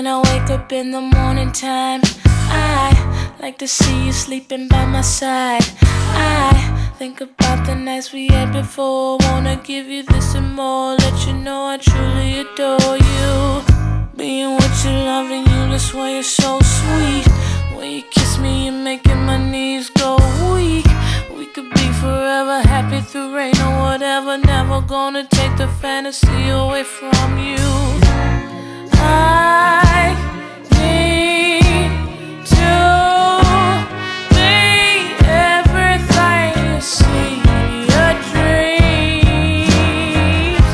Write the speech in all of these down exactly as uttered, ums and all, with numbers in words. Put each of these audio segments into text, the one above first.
when I wake up in the morning time, I like to see you sleeping by my side. I think about the nights we had before. Wanna give you this and more, let you know I truly adore you. Being with you, loving you, that's why you're so sweet. When you kiss me, you're making my knees go weak. We could be forever happy through rain or whatever. Never gonna take the fantasy away from you. I need to be everything you see in your dreams.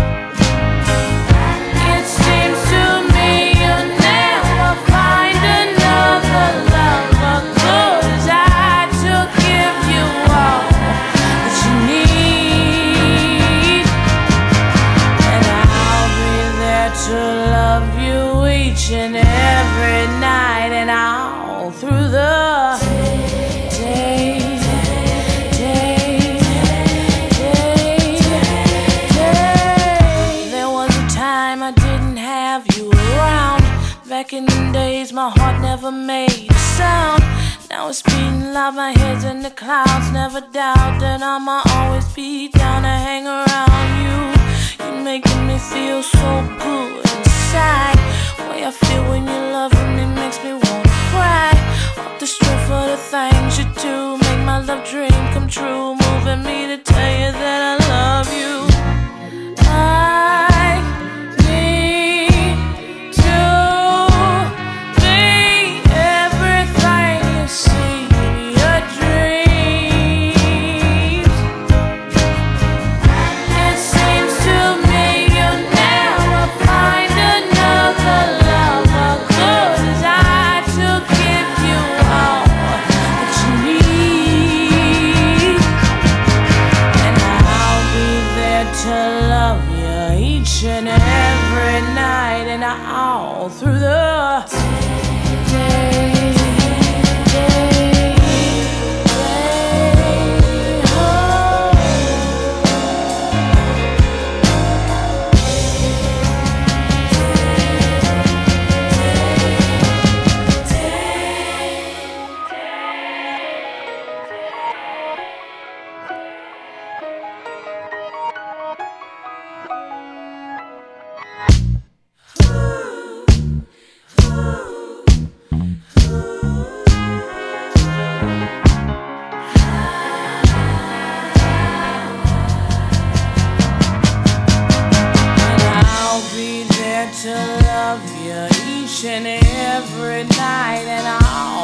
It seems to me you'll never find another love as good as I to give you all that you need. And I'll be there to love you each and every night and all through the day, day, day, day. There was a time I didn't have you around. Back in the days my heart never made a sound. Now it's beating loud, my head's in the clouds. Never doubt that I'ma always be down to hang around you. You're making me feel so good inside. Way I feel when you're loving me makes me wanna cry. Off the strength of the things you do, make my love dream come true. Moving me to tell you that I love you. I need to be everything you see in your dreams. It seems to me you'll never find another love as good as I to give you all that you need. And I'll be there to love you each and every night and all through the day, day, day, oh. I'll be there to love you each and every night and all